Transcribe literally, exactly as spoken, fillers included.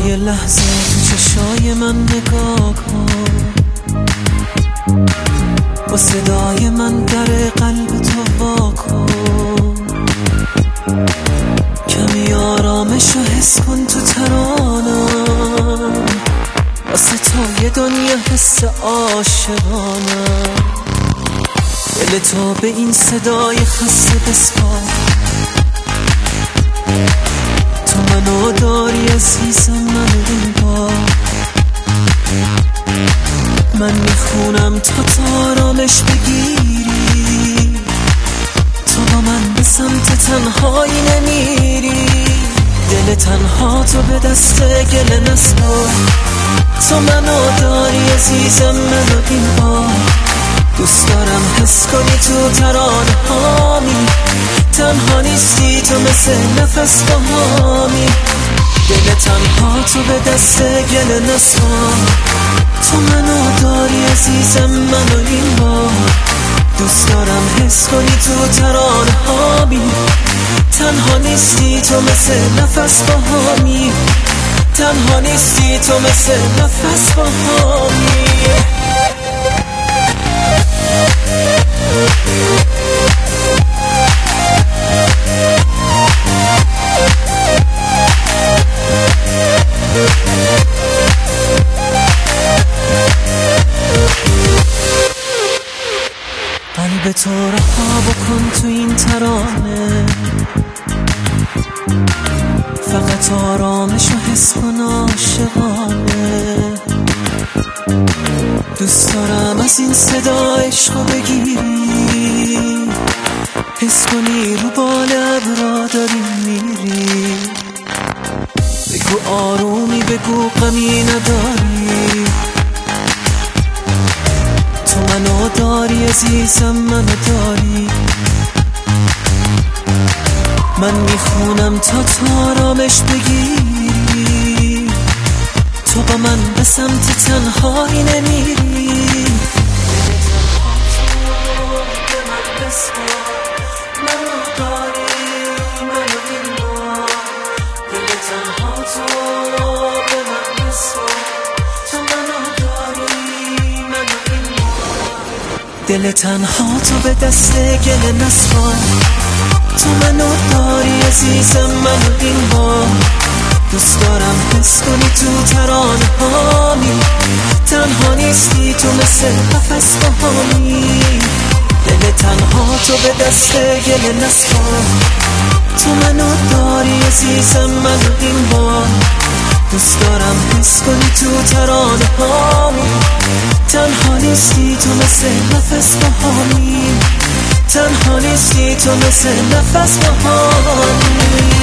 یه لحظه تو چشای من نگاه کن، با صدای من در قلب تو وا کن، کمی آرامش رو حس کن تو ترانم، واسه تا یه دنیا حس عاشقانم. دل تو به این صدای خسته بسپار، تو منو داری عزیزم منو این بار. من میخونم تا تا آرامش بگیری، تو با من به سمت تنهایی نمیری. دل تنها تو به دست گله نسپار، تو منو داری عزیزم منو این بار. دوست دارم حس کنی تو ترانه هامی، تنها نیستی تو مثل نفس بهامی. دل تنها تو به دست گله نسپار، تو منو داری عزیزم منو این بار. دوست دارم حس کنی تو ترانه هامی، تنها نیستی تو مثل نفس بهامی. تنها نیستی تو مثل نفس بهامی. قلب تو رها بکن تو این ترانه، فقط آرامش رو حس کن عاشقانه. دوست دارم از این صدا عشقو بگیری، حس کنی رو بال ابرا داری میری. بگو آرومی بگو غمی نداری، تو منو داری عزیزم منو داری. من میخونم تا تا آرامش بگیری، تو با من به سمت تنهایی نمیری. منو داری منو این بار، دل تنها تو به من بسپار. تو منو داری منو این بار، دل تنها تو به دست گله نسپار. تو منو داری عزیزم منو این بار. دوست دارم حس کنی تو ترانه هامی، تنها نیستی تو مثل نفس بهامی. دل تنها تو به دست گله نسپار، تو منو داری عزیزم منو این بار. دوست دارم حس کنی تو ترانه هامی، تنها نیستی تو مثل نفس بهامی. تنها نیستی تو مثل نفس بهامی.